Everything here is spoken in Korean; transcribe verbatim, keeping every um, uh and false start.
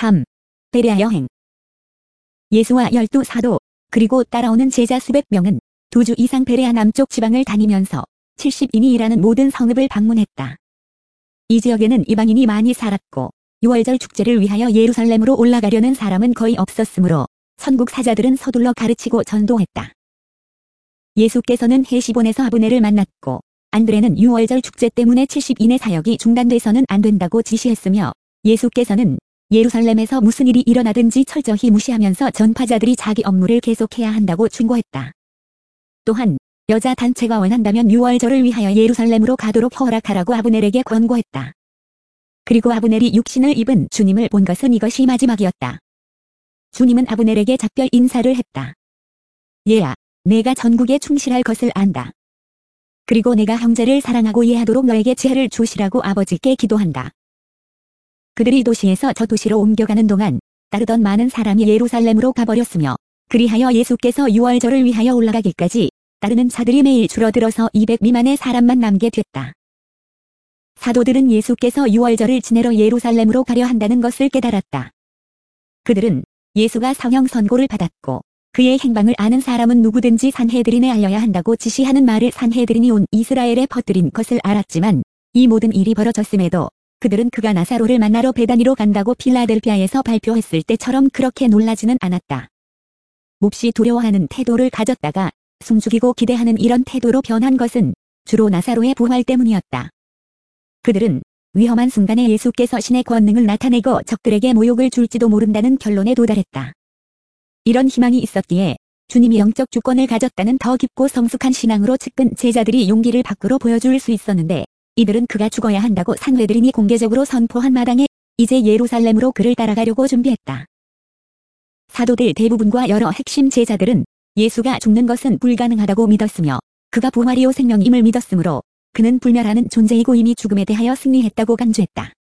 삼. 베레아 여행. 예수와 열두 사도 그리고 따라오는 제자 수백 명은 두 주 이상 베레아 남쪽 지방을 다니면서 칠십인이 일하는 모든 성읍을 방문했다. 이 지역에는 이방인이 많이 살았고 유월절 축제를 위하여 예루살렘으로 올라가려는 사람은 거의 없었으므로 선국 사자들은 서둘러 가르치고 전도했다. 예수께서는 헤시본에서 아브네를 만났고 안드레는 유월절 축제 때문에 칠십인의 사역이 중단돼서는 안 된다고 지시했으며 예수께서는 예루살렘에서 무슨 일이 일어나든지 철저히 무시하면서 전파자들이 자기 업무를 계속해야 한다고 충고했다. 또한 여자 단체가 원한다면 유월절을 위하여 예루살렘으로 가도록 허락하라고 아브넬에게 권고했다. 그리고 아브넬이 육신을 입은 주님을 본 것은 이것이 마지막이었다. 주님은 아브넬에게 작별 인사를 했다. 얘야, 내가 전국에 충실할 것을 안다. 그리고 내가 형제를 사랑하고 이해하도록 너에게 지혜를 주시라고 아버지께 기도한다. 그들이 도시에서 저 도시로 옮겨가는 동안 따르던 많은 사람이 예루살렘으로 가버렸으며 그리하여 예수께서 유월절을 위하여 올라가기까지 따르는 자들이 매일 줄어들어서 이백 미만의 사람만 남게 됐다. 사도들은 예수께서 유월절을 지내러 예루살렘으로 가려 한다는 것을 깨달았다. 그들은 예수가 사형 선고를 받았고 그의 행방을 아는 사람은 누구든지 산헤드린에 알려야 한다고 지시하는 말을 산헤드린이 온 이스라엘에 퍼뜨린 것을 알았지만 이 모든 일이 벌어졌음에도 그들은 그가 나사로를 만나러 베다니로 간다고 필라델피아에서 발표했을 때처럼 그렇게 놀라지는 않았다. 몹시 두려워하는 태도를 가졌다가 숨죽이고 기대하는 이런 태도로 변한 것은 주로 나사로의 부활 때문이었다. 그들은 위험한 순간에 예수께서 신의 권능을 나타내고 적들에게 모욕을 줄지도 모른다는 결론에 도달했다. 이런 희망이 있었기에 주님이 영적 주권을 가졌다는 더 깊고 성숙한 신앙으로 측근 제자들이 용기를 밖으로 보여줄 수 있었는데 이들은 그가 죽어야 한다고 산헤드린이 공개적으로 선포한 마당에 이제 예루살렘으로 그를 따라가려고 준비했다. 사도들 대부분과 여러 핵심 제자들은 예수가 죽는 것은 불가능하다고 믿었으며 그가 부활이요 생명임을 믿었으므로 그는 불멸하는 존재이고 이미 죽음에 대하여 승리했다고 간주했다.